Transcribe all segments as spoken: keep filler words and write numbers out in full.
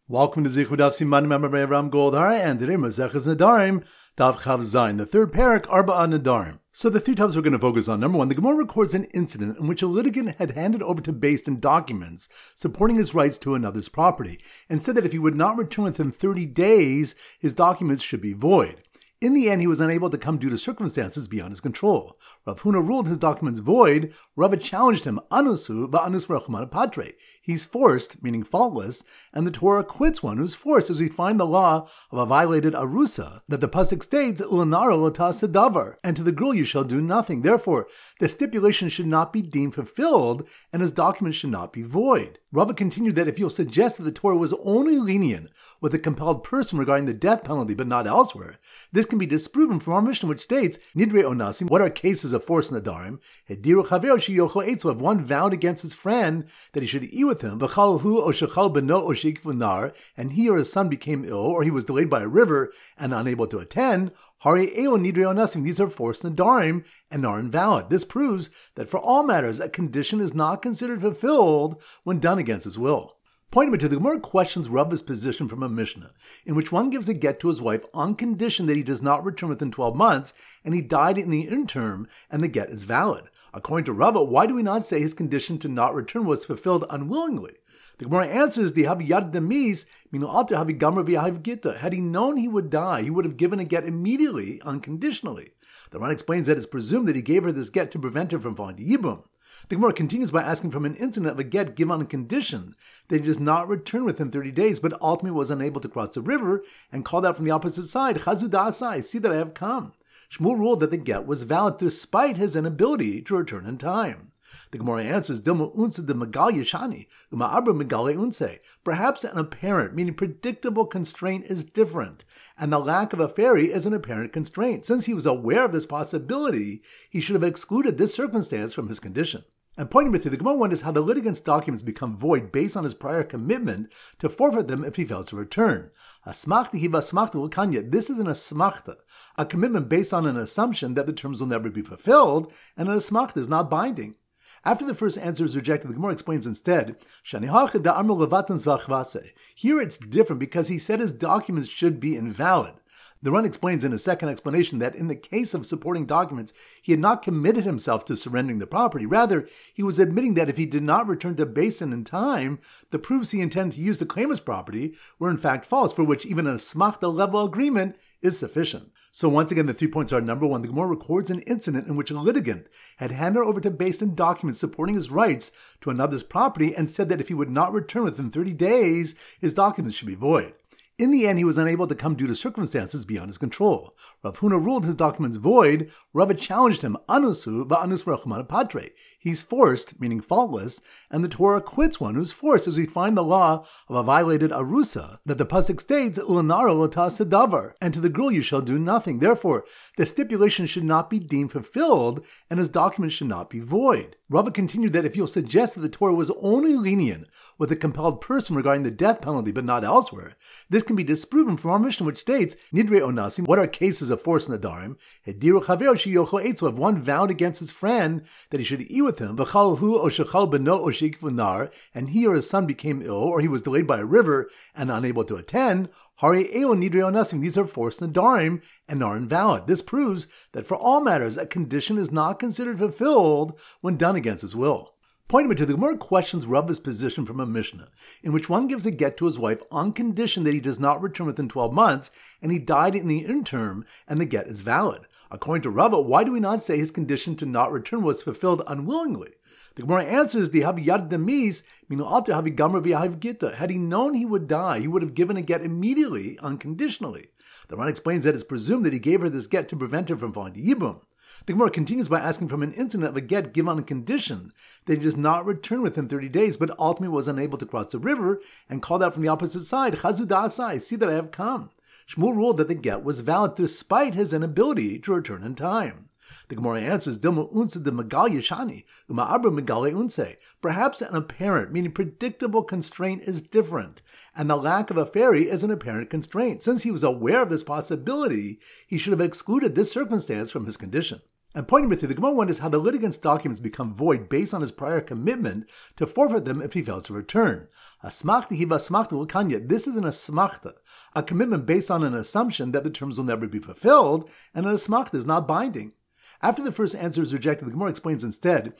Welcome to Zichud Daf Siman Member Ram Goldhar, and today Maseches Nedarim, Daf Chav Zayin, the third parak, Arba'a Nedarim. So the three topics we're going to focus on. Number one, the Gemara records an incident in which a litigant had handed over to Beis Din documents supporting his rights to another's property, and said that if he would not return within thirty days, his documents should be void. In the end, he was unable to come due to circumstances beyond his control. Rav Huna ruled his documents void. Rava challenged him, Anusu va'anus v'rachman patre. He's forced, meaning faultless, and the Torah acquits one who's forced, as we find the law of a violated arusa, that the pasuk states, Ulanara lota sedavar, and to the girl you shall do nothing. Therefore, the stipulation should not be deemed fulfilled, and his documents should not be void. Rava continued that if you'll suggest that the Torah was only lenient with a compelled person regarding the death penalty, but not elsewhere, this can be disproven from our Mishnah, which states, Nidre onasim, what are cases of force nadarim? Hediru chaver sheyochel eitzu, if one vowed against his friend that he should eat with him, v'chal hu o shechal beno o sheikvu nar, and he or his son became ill, or he was delayed by a river and unable to attend, Hari eo nidre onasim, these are forced nadarim and are invalid. This proves that for all matters, a condition is not considered fulfilled when done against his will. Point number two, the Gemara questions Rava's position from a Mishnah, in which one gives a get to his wife on condition that he does not return within twelve months, and he died in the interim, and the get is valid. According to Rava, why do we not say his condition to not return was fulfilled unwillingly? The Gemara answers, the havi yad demis, meaning alter havi gamra v'yahav gita. Had he known he would die, he would have given a get immediately, unconditionally. The Ran explains that it's presumed that he gave her this get to prevent her from falling to Yibum. The Gemara continues by asking from an incident of a get given on condition that he does not return within thirty days, but ultimately was unable to cross the river and called out from the opposite side, Chazu da'asai, see that I have come. Shmuel ruled that the get was valid despite his inability to return in time. The Gemara answers, Dilma unse de magal yeshani, uma abra megale unse. Perhaps an apparent, meaning predictable constraint is different, and the lack of a ferry is an apparent constraint. Since he was aware of this possibility, he should have excluded this circumstance from his condition. And point number three, the Gemara wonders how the litigant's documents become void based on his prior commitment to forfeit them if he fails to return. Asmachta hiva asmachta l'kanya. This is an asmachta, a commitment based on an assumption that the terms will never be fulfilled, and an asmachta is not binding. After the first answer is rejected, the Gemara explains instead, here it's different because he said his documents should be invalid. The Ran explains in his second explanation that in the case of supporting documents, he had not committed himself to surrendering the property. Rather, he was admitting that if he did not return to Beis Din in time, the proofs he intended to use to claim his property were in fact false, for which even an asmachta level agreement is sufficient. So once again, the three points are, number one, the Gemara records an incident in which a litigant had handed over to Beis Din documents supporting his rights to another's property and said that if he would not return within thirty days, his documents should be void. In the end, he was unable to come due to circumstances beyond his control. Rav Huna ruled his documents void. Rava challenged him, Anusu va'anus v'rachman patre. He's forced, meaning faultless, and the Torah acquits one who's forced, as we find the law of a violated arusa, that the pasuk states, Ulanara lota sedavar, and to the girl you shall do nothing. Therefore, the stipulation should not be deemed fulfilled, and his documents should not be void. Rava continued that if you'll suggest that the Torah was only lenient with a compelled person regarding the death penalty, but not elsewhere, this can be disproven from our Mishnah, which states, Nidre onasim, what are cases of force nadarim? Hediru chaver sheyochel eitzu, if one vowed against his friend that he should eat with him, v'chal hu o shechal beno o sheikvu nar, and he or his son became ill, or he was delayed by a river and unable to attend, Hari eo nidre onasim, these are forced nadarim and are invalid. This proves that for all matters, a condition is not considered fulfilled when done against his will. Point number two, the Gemara questions Rava's position from a Mishnah, in which one gives a get to his wife on condition that he does not return within twelve months, and he died in the interim, and the get is valid. According to Rava, why do we not say his condition to not return was fulfilled unwillingly? The Gemara answers, the havi yad demis, meaning alter havi gamra v'yahav gita. Had he known he would die, he would have given a get immediately, unconditionally. The Ran explains that it's presumed that he gave her this get to prevent her from falling to Yibum. The Gemara continues by asking from an incident of a get given on condition that he does not return within thirty days, but ultimately was unable to cross the river and called out from the opposite side, Chazu da'asai, see that I have come. Shmuel ruled that the get was valid despite his inability to return in time. The Gemara answers, Dilma unse de magal yeshani, uma abra megale unse. Perhaps an apparent, meaning predictable constraint is different, and the lack of a ferry is an apparent constraint. Since he was aware of this possibility, he should have excluded this circumstance from his condition. And point number three, the Gemara wonders how the litigant's documents become void based on his prior commitment to forfeit them if he fails to return. Asmachta hiva asmachta l'kanya. This is an asmachta, a commitment based on an assumption that the terms will never be fulfilled, and an asmachta is not binding. After the first answer is rejected, the Gemara explains instead,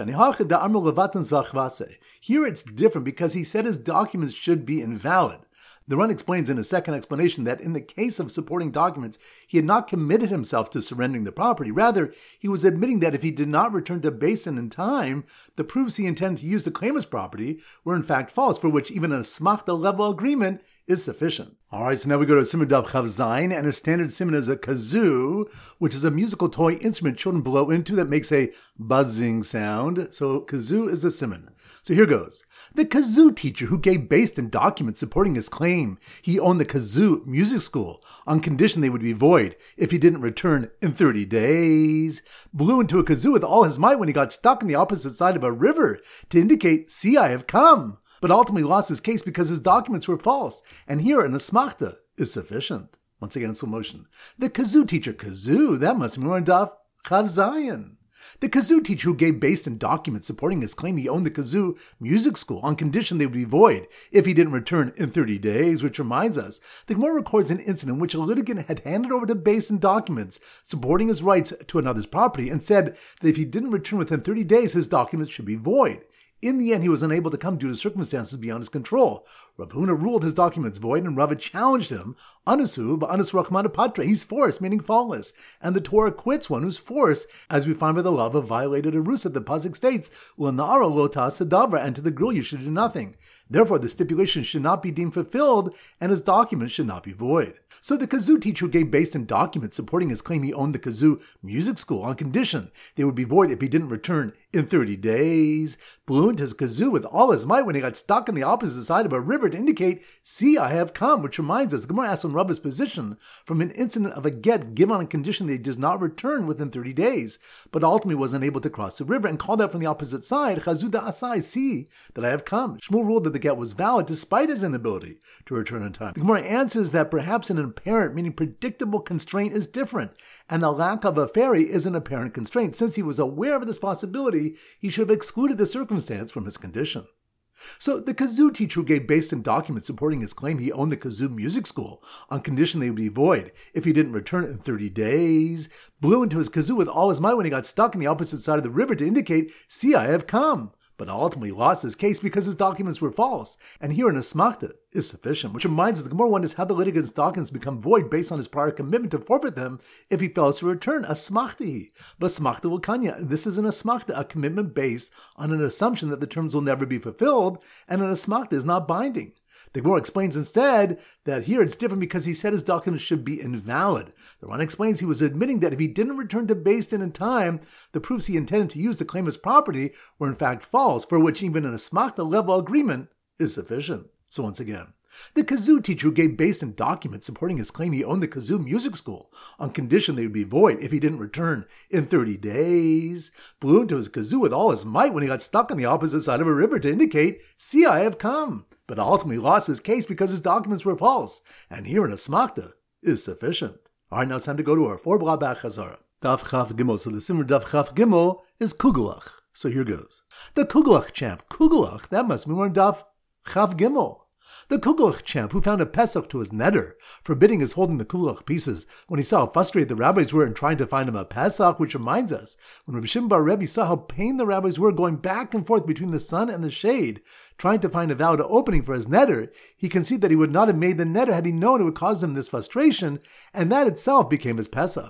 here it's different because he said his documents should be invalid. The Ran explains in a second explanation that in the case of supporting documents, he had not committed himself to surrendering the property. Rather, he was admitting that if he did not return to Basin in time, the proofs he intended to use to claim his property were in fact false, for which even an asmachta level agreement is sufficient. Alright, so now we go to Siman Daf Chav Zayin, and a standard siman is a kazoo, which is a musical toy instrument children blow into that makes a buzzing sound. So kazoo is a siman. So here goes. The kazoo teacher who gave based in documents supporting his claim he owned the kazoo music school on condition they would be void if he didn't return in thirty days, blew into a kazoo with all his might when he got stuck on the opposite side of a river to indicate, see, I have come, but ultimately lost his case because his documents were false, and here an asmachta is sufficient. Once again in slow motion. The kazoo teacher, kazoo, that must be more Daf Chav Zayin. The kazoo teacher who gave based in documents supporting his claim he owned the kazoo music school on condition they would be void if he didn't return in thirty days, which reminds us, the Gemara records an incident in which a litigant had handed over to based in documents supporting his rights to another's property and said that if he didn't return within thirty days, his documents should be void. In the end, he was unable to come due to circumstances beyond his control. Rav Huna ruled his documents void, and Rava challenged him, Anasu b'anas rachmana patra, he's forced, meaning faultless, and the Torah quits one who's forced, as we find by the love of violated Arusa. The pasuk states, L'na'ara lo ta'aseh davra, and to the girl you should do nothing. Therefore, the stipulation should not be deemed fulfilled, and his documents should not be void. So the kazoo teacher gave based in documents supporting his claim he owned the kazoo music school on condition they would be void if he didn't return in thirty days, blew into his kazoo with all his might when he got stuck on the opposite side of a river to indicate, see, I have come, which reminds us, the Gemara asks on Rabba's position from an incident of a get given on condition that he does not return within thirty days, but ultimately was unable to cross the river and called out from the opposite side, Chazuda Asai, see that I have come. Shmuel ruled that the get was valid despite his inability to return in time. The Gemara answers that perhaps an apparent, meaning predictable constraint is different, and the lack of a ferry is an apparent constraint. Since he was aware of this possibility, he should have excluded the circumstance from his condition. So the kazoo teacher who gave based in documents supporting his claim he owned the kazoo music school on condition they would be void if he didn't return in thirty days, blew into his kazoo with all his might when he got stuck on the opposite side of the river to indicate, see, I have come, but ultimately lost his case because his documents were false, and here an asmachta is sufficient, which reminds us the Gemara wonders how the litigant's documents become void based on his prior commitment to forfeit them if he fails to return. Asmachta, but asmachta will kanya. This is an asmachta, a commitment based on an assumption that the terms will never be fulfilled, and an asmachta is not binding. The Gemara explains instead that here it's different because he said his documents should be invalid. The Ran explains he was admitting that if he didn't return to Beis Din in time, the proofs he intended to use to claim his property were in fact false, for which even an asmachta level agreement is sufficient. So once again, the kazoo teacher who gave Beis Din documents supporting his claim he owned the kazoo music school on condition they would be void if he didn't return in thirty days, blew into his kazoo with all his might when he got stuck on the opposite side of a river to indicate, see, I have come, but ultimately lost his case because his documents were false, and here an asmachta is sufficient. All right, now it's time to go to our four blah back chazara. Daf Chaf Gimel. So the simmer Daf Chaf Gimel is Kugelach. So here goes. The Kugelach champ. Kugelach, that must be more Daf Chaf Gimel. The Kugelach champ who found a Pesach to his neder, forbidding his holding the Kugelach pieces when he saw how frustrated the rabbis were in trying to find him a Pesach, which reminds us, when Rabbi Shimon bar Rebbe saw how pained the rabbis were going back and forth between the sun and the shade, trying to find a valid opening for his neder, he conceived that he would not have made the neder had he known it would cause him this frustration, and that itself became his Pesach.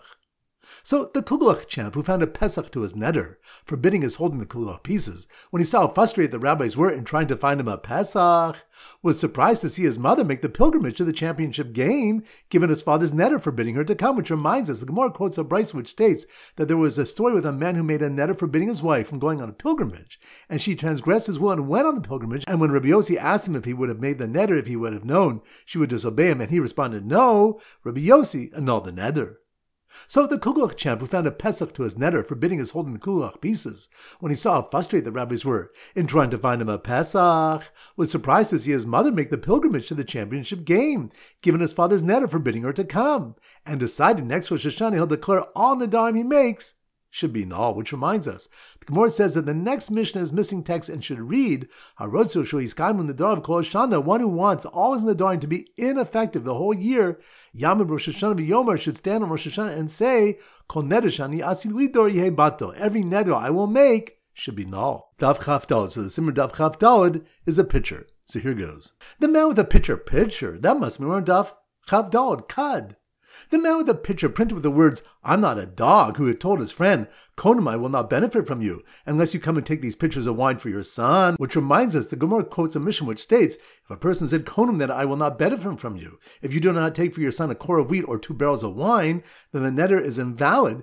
So the Kugelach champ who found a Pesach to his neder, forbidding his holding the Kugelach pieces, when he saw how frustrated the rabbis were in trying to find him a Pesach, was surprised to see his mother make the pilgrimage to the championship game, given his father's neder forbidding her to come, which reminds us, the Gemara quotes a brayso which states that there was a story with a man who made a neder forbidding his wife from going on a pilgrimage, and she transgressed his will and went on the pilgrimage, and when Rabbi Yossi asked him if he would have made the neder if he would have known she would disobey him, and he responded no, Rabbi Yossi annulled the neder. So the Kugelach champ who found a Pesach to his neder, forbidding his holding the Kugelach pieces, when he saw how frustrated the rabbis were in trying to find him a Pesach, was surprised to see his mother make the pilgrimage to the championship game, given his father's neder forbidding her to come, and decided next Rosh Hashanah he'll declare all nedarim he makes should be null, which reminds us, the Gemara says that the next Mishnah is missing text and should read, Harotzu Shoyiskaimu Nadar of Kol Shana, one who wants all his Nadarim to be ineffective the whole year, Yamid Rosh Hashanah v'Yomer should stand on Rosh Hashanah and say, Kol Neder Shani Asil Lidor Yehei Bato, every Neder I will make should be null. Daf Chaf Daled, so the Simmer Daf Chaf Daled is a pitcher. So here goes. The man with a pitcher, pitcher, that must be on Daf Chaf Daled, Kad. The man with a picture printed with the words, I'm not a dog, who had told his friend, Konim, I will not benefit from you, unless you come and take these pitchers of wine for your son. Which reminds us, the Gemara quotes a mission which states, if a person said, Konim, then I will not benefit from you. If you do not take for your son a core of wheat or two barrels of wine, then the neder is invalid.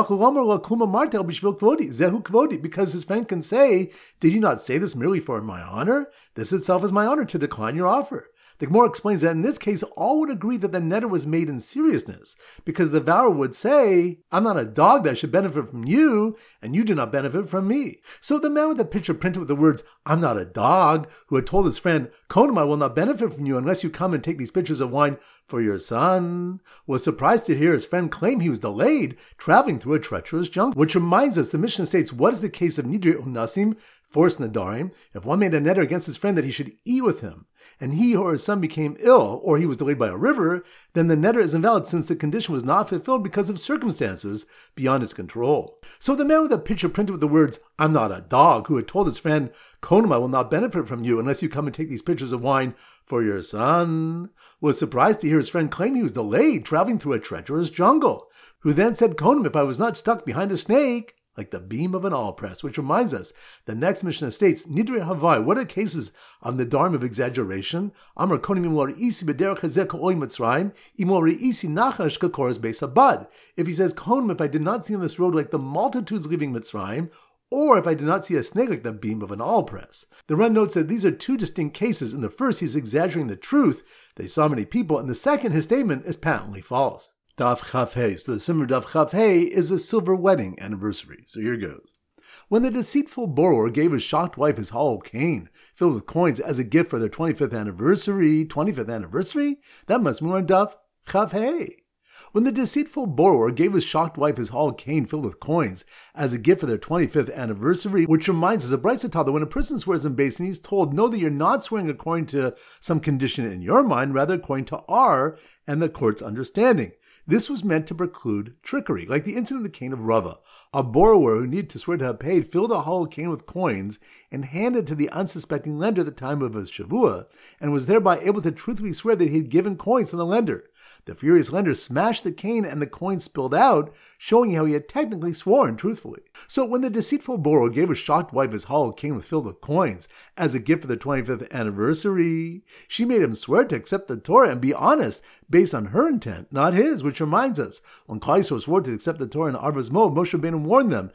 Because his friend can say, did you not say this merely for my honor? This itself is my honor to decline your offer. The Gemara explains that in this case, all would agree that the neder was made in seriousness, because the vower would say, I'm not a dog that should benefit from you, and you do not benefit from me. So the man with the picture printed with the words, I'm not a dog, who had told his friend, Konim, I will not benefit from you unless you come and take these pitchers of wine for your son, was surprised to hear his friend claim he was delayed, traveling through a treacherous jungle. Which reminds us, the Mishnah states, what is the case of Nidri Unasim, forced Nadarim, if one made a neder against his friend that he should eat with him, and he or his son became ill, or he was delayed by a river, then the neder is invalid since the condition was not fulfilled because of circumstances beyond his control. So the man with a picture printed with the words, I'm not a dog, who had told his friend, Konim, I will not benefit from you unless you come and take these pitchers of wine for your son, was surprised to hear his friend claim he was delayed, traveling through a treacherous jungle, who then said, Konim, if I was not stuck behind a snake, like the beam of an awl press, which reminds us, the next Mishnah states, Nidre Havai, what are cases of the Nadarim of exaggeration? Amar konim imor isi b'derech hazeh ka'oi Mitzrayim, imor isi nachash ka'koras beis habad. If he says, Konim, if I did not see on this road like the multitudes leaving Mitzrayim, or if I did not see a snake like the beam of an awl press. The Ran notes that these are two distinct cases. In the first, he's exaggerating the truth, they saw many people. In the second, his statement is patently false. Daf Chaf Hei. So the Simmer Daf Chaf Hei is a silver wedding anniversary. So here goes. When the deceitful borrower gave his shocked wife his hollow cane filled with coins as a gift for their twenty-fifth anniversary, twenty-fifth anniversary? That must be on Daf Chaf Hei. When the deceitful borrower gave his shocked wife his hollow cane filled with coins as a gift for their twenty-fifth anniversary, which reminds us of Brisa taught that when a person swears in Beis Din, he's told, know that you're not swearing according to some condition in your mind, rather according to our and the court's understanding. This was meant to preclude trickery, like the incident of the cane of Rava. A borrower who needed to swear to have paid filled a hollow cane with coins and handed it to the unsuspecting lender at the time of his shavua, and was thereby able to truthfully swear that he had given coins to the lender. The furious lender smashed the cane and the coins spilled out, showing how he had technically sworn truthfully. So when the deceitful borrower gave his shocked wife his hollow cane filled with coins as a gift for their twenty-fifth anniversary, she made him swear to accept the Torah and be honest based on her intent, not his, which reminds us, when Klal Yisrael swore to accept the Torah in Arvas Moab, Moshe Rabbeinu warned them,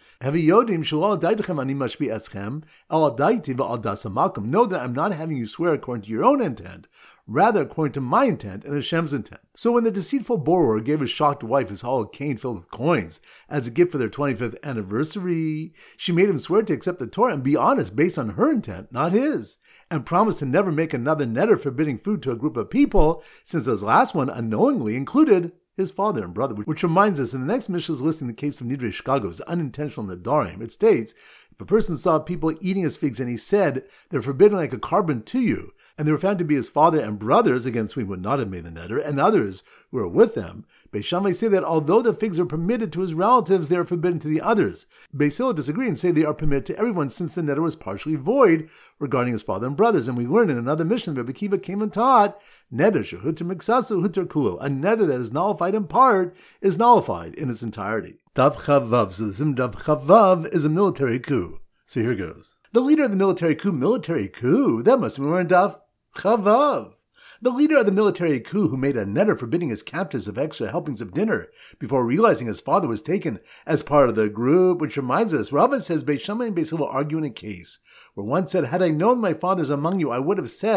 know that I'm not having you swear according to your own intent, rather according to my intent and Hashem's intent. So when the deceitful borrower gave his shocked wife his hollow cane filled with coins as a gift for their twenty-fifth anniversary, she made him swear to accept the Torah and be honest based on her intent, not his, and promised to never make another neder forbidding food to a group of people, since this last one unknowingly included his father and brother. Which reminds us, in the next Mishnah is listing the case of Nidre Shkagos, unintentional Nadarim. It states, if a person saw people eating his figs and he said, they're forbidden like a carbon to you, and they were found to be his father and brothers, against whom he would not have made the neder, and others who were with them, Beis Shammai say that although the figs are permitted to his relatives, they are forbidden to the others. Beis Hillel disagree and say they are permitted to everyone, since the neder was partially void regarding his father and brothers. And we learn in another mission that Rabbi Akiva came and taught, neder shehuter miksasu huter kulo, a neder that is nullified in part is nullified in its entirety. Daf Chavav. So the Sim Daf Chavav is a military coup. So here goes. The leader of the military coup, military coup, that must be more in Daf Chavav. The leader of the military coup who made a neder forbidding his captives of extra helpings of dinner before realizing his father was taken as part of the group, which reminds us, Rava says Beis Shammai and Beis Hillel argue in a case where one said, had I known my father's among you, I would have said,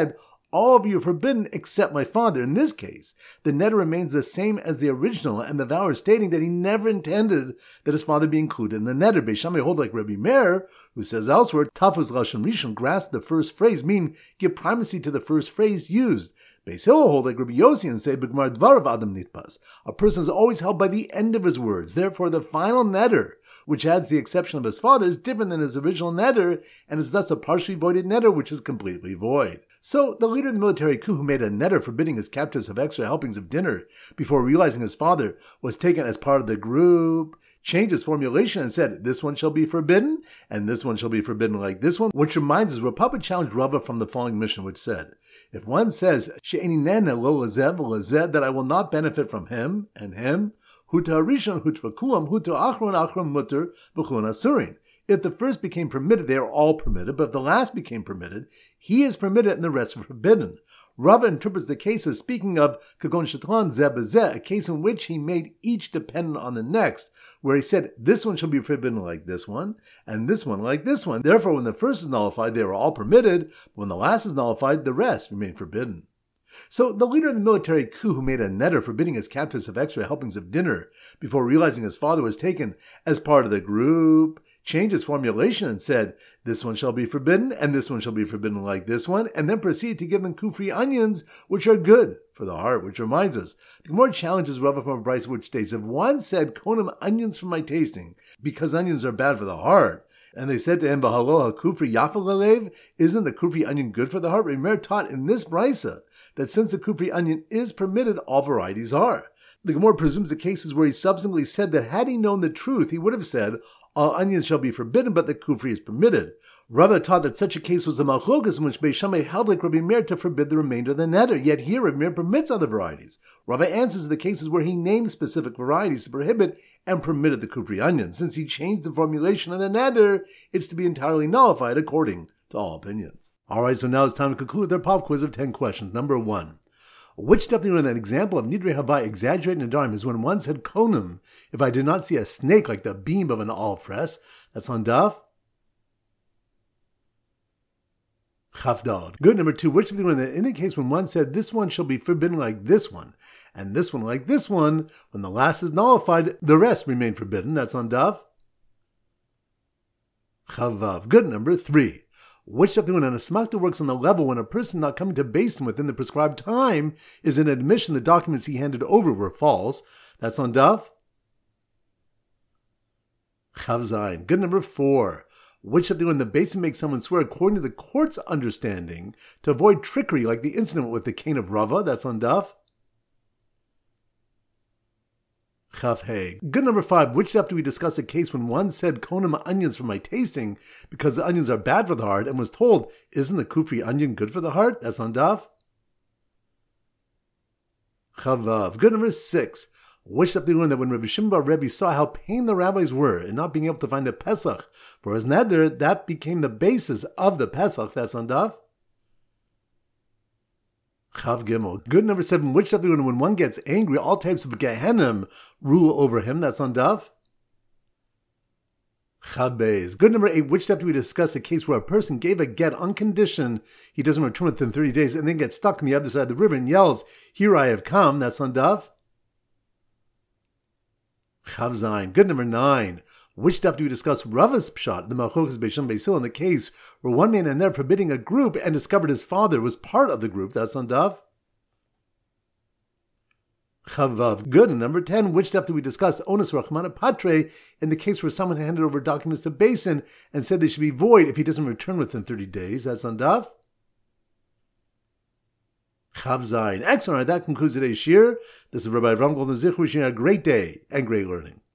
All of you are forbidden except my father. In this case, the neder remains the same as the original, and the vower stating that he never intended that his father be included in the neder. Beis Shammai hold like Rabbi Meir, who says elsewhere, Tafuz Lashon Rishon, grasp the first phrase, mean give primacy to the first phrase used. Beis Hillel hold like Rabbi Yossi and say, B'gemar dvarav adam nitpas. A person is always held by the end of his words. Therefore, the final neder, which adds the exception of his father, is different than his original neder, and is thus a partially voided neder, which is completely void. So, the leader of the military coup who made a neder forbidding his captives to have extra helpings of dinner before realizing his father was taken as part of the group, changed his formulation and said, this one shall be forbidden, and this one shall be forbidden like this one, which reminds us, Rapapa challenged Rava from the following mission, which said, if one says, She'eni nene lo lazeh v'lazeh, that I will not benefit from him and him, huta harishon hutra kuam, huta achron achron mutter v'chun asurin. If the first became permitted, they are all permitted, but if the last became permitted, he is permitted and the rest are forbidden. Rava interprets the case as speaking of kagon shetlan zeh b'zeh, a case in which he made each dependent on the next, where he said, this one shall be forbidden like this one, and this one like this one. Therefore, when the first is nullified, they are all permitted, but when the last is nullified, the rest remain forbidden. So, the leader of the military coup who made a neder forbidding his captives of extra helpings of dinner before realizing his father was taken as part of the group, changed his formulation and said, this one shall be forbidden, and this one shall be forbidden like this one, and then proceeded to give them kufri onions, which are good for the heart, which reminds us. The Gemara challenges Rava from a brayso which states, if one said, konim onions for my tasting, because onions are bad for the heart, and they said to him, Bahalo kufri yafa lelev, isn't the kufri onion good for the heart? Remer taught in this brayso that since the kufri onion is permitted, all varieties are. The Gemara presumes the cases where he subsequently said that had he known the truth, he would have said, all onions shall be forbidden, but the kufri is permitted. Rava taught that such a case was the machlokas in which Beis Shammai held like Rabbi Meir to forbid the remainder of the neder, yet here Rabbi Meir permits other varieties. Rava answers the cases where he named specific varieties to prohibit and permitted the kufri onion. Since he changed the formulation of the neder, it's to be entirely nullified according to all opinions. Alright, so now it's time to conclude their pop quiz of ten questions. Number one. Which definitely an example of Nidrei Havai exaggerating Nadarim is when one said konim, if I did not see a snake like the beam of an olive press. That's on Daf Chavdal. Good. Number two, which definitely one that indicates when one said this one shall be forbidden like this one, and this one like this one, when the last is nullified, the rest remain forbidden. That's on Daf Chavav. Good. Number three. Which definitely when an asmakta works on the level when a person not coming to Beis Din within the prescribed time is an admission the documents he handed over were false. That's on Daf Chav Zayin. Good. Number four. Which definitely when the Beis Din makes someone swear according to the court's understanding to avoid trickery like the incident with the cane of Rava. That's on Daf Chav Hey. Good. Number five. Which after we discuss a case when one said konim onions for my tasting because the onions are bad for the heart and was told, isn't the kufri onion good for the heart? That's on Daf Chavav. Good. Number six. Which after we learned that when Rabbi Shimon bar Rebbe saw how pained the rabbis were in not being able to find a Pesach for his neder, that became the basis of the Pesach. That's on Daf Chav Gimel. Good. Number seven. Which after when one gets angry, all types of Gehenim rule over him. That's on Daf Chav Beis. Good. Number eight. Which after we discuss a case where a person gave a get on condition he doesn't return within thirty days and then gets stuck on the other side of the river and yells, here I have come. That's on Daf Chav Zayin. Good. Number nine. Which stuff do we discuss Rava's pshat, the Malchokas Beis Shammai Beis Hillel, in the case where one man and there forbidding a group and discovered his father was part of the group? That's on Daf Chavav. Good. And number ten, which stuff do we discuss Onus Rachmana Patre in the case where someone handed over documents to Beis Din and said they should be void if he doesn't return within thirty days? That's on Daf Chav Zayin. Excellent. That concludes today's shir. This is Rabbi Avram Goldman Zichu wishing you a great day and great learning.